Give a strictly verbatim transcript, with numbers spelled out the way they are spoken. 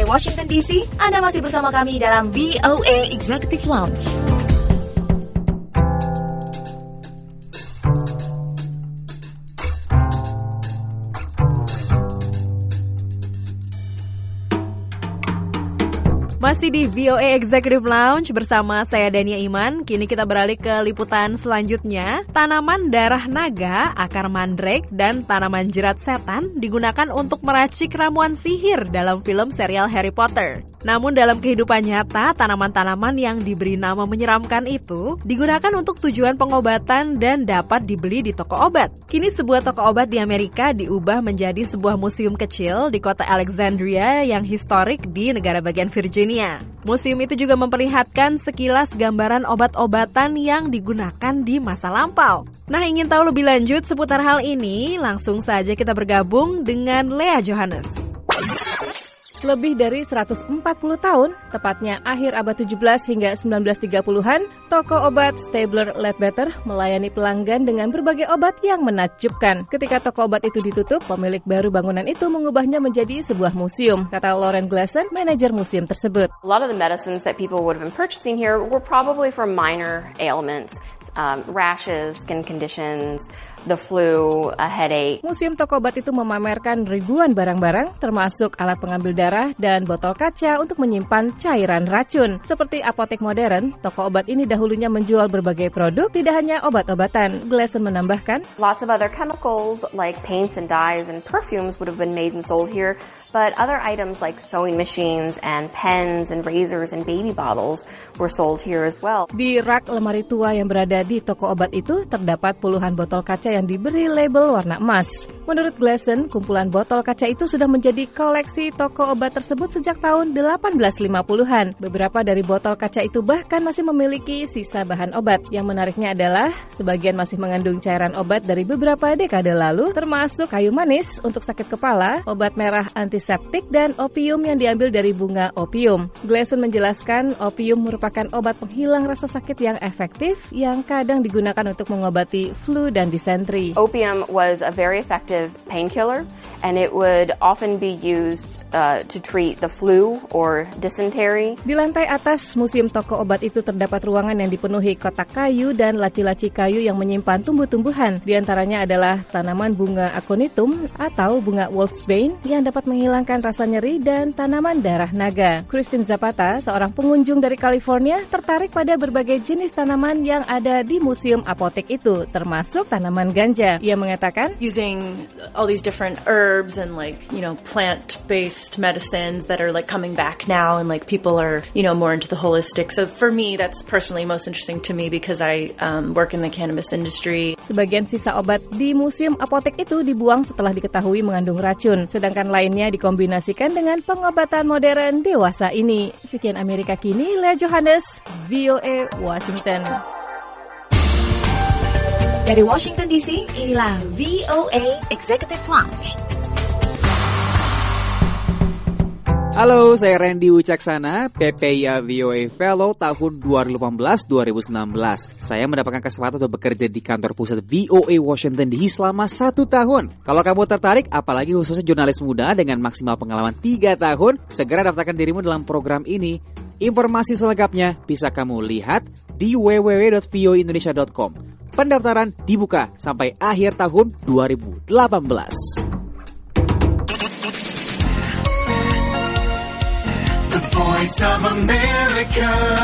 dari Washington D C, Anda masih bersama kami dalam V O A Executive Lounge. Masih di V O A Executive Lounge bersama saya Dania Iman. Kini kita beralih ke liputan selanjutnya. Tanaman darah naga, akar mandrake, dan tanaman jerat setan digunakan untuk meracik ramuan sihir dalam film serial Harry Potter. Namun dalam kehidupan nyata, tanaman-tanaman yang diberi nama menyeramkan itu digunakan untuk tujuan pengobatan dan dapat dibeli di toko obat. Kini sebuah toko obat di Amerika diubah menjadi sebuah museum kecil di kota Alexandria yang historik di negara bagian Virginia. Museum itu juga memperlihatkan sekilas gambaran obat-obatan yang digunakan di masa lampau. Nah, ingin tahu lebih lanjut seputar hal ini? Langsung saja kita bergabung dengan Lea Johannes. Lebih dari seratus empat puluh tahun, tepatnya akhir abad tujuh belas hingga sembilan belas tiga puluhan, toko obat Stabler Ledbetter melayani pelanggan dengan berbagai obat yang menakjubkan. Ketika toko obat itu ditutup, pemilik baru bangunan itu mengubahnya menjadi sebuah museum, kata Lauren Glasson, manajer museum tersebut. A lot of the medicines that people would have been purchasing here were probably for minor ailments, um, rashes, skin conditions, the flu, a headache. Museum toko obat itu memamerkan ribuan barang-barang, termasuk alat pengambil darah dan botol kaca untuk menyimpan cairan racun. Seperti apotek modern, toko obat ini dahulunya menjual berbagai produk, tidak hanya obat-obatan. Glasson menambahkan, lots of other chemicals like paints and dyes and perfumes would have been made and sold here, but other items like sewing machines and pens and razors and baby bottles were sold here as well. Di rak lemari tua yang berada di toko obat itu terdapat puluhan botol kaca yang diberi label warna emas. Menurut Glasson, kumpulan botol kaca itu sudah menjadi koleksi toko obat tersebut sejak tahun delapan belas lima puluhan. Beberapa dari botol kaca itu bahkan masih memiliki sisa bahan obat. Yang menariknya adalah sebagian masih mengandung cairan obat dari beberapa dekade lalu, termasuk kayu manis untuk sakit kepala, obat merah antiseptik, dan opium yang diambil dari bunga opium. Glasson menjelaskan opium merupakan obat penghilang rasa sakit yang efektif yang kadang digunakan untuk mengobati flu dan disentri. Opium was a very effective painkiller, and it would often be used uh, to treat the flu or dysentery. Di lantai atas museum toko obat itu terdapat ruangan yang dipenuhi kotak kayu dan laci-laci kayu yang menyimpan tumbuh-tumbuhan. Di antaranya adalah tanaman bunga aconitum atau bunga wolfsbane yang dapat menghilangkan rasa nyeri dan tanaman darah naga. Christine Zapata, seorang pengunjung dari California, tertarik pada berbagai jenis tanaman yang ada di museum apotek itu, termasuk tanaman ganja. Ia mengatakan, using all these different herbs and like, you know, plant-based medicines that are like coming back now and like people are, you know, more into the holistic. So for me, that's personally most interesting to me because I um, work in the cannabis industry. Sebagian sisa obat di museum apotek itu dibuang setelah diketahui mengandung racun, sedangkan lainnya dikombinasikan dengan pengobatan modern dewasa ini. Sekian Amerika Kini, Lea Johannes, V O A Washington. Dari Washington D C, inilah V O A Executive Lounge. Halo, saya Randy Wicaksana, P P I A V O A Fellow tahun dua ribu delapan belas dua ribu sembilan belas. Saya mendapatkan kesempatan untuk bekerja di kantor pusat V O A Washington D C selama satu tahun. Kalau kamu tertarik, apalagi khususnya jurnalis muda dengan maksimal pengalaman tiga tahun, segera daftarkan dirimu dalam program ini. Informasi selengkapnya bisa kamu lihat di w w w dot v o a indonesia dot com. Pendaftaran dibuka sampai akhir tahun dua ribu delapan belas. The Voice of America,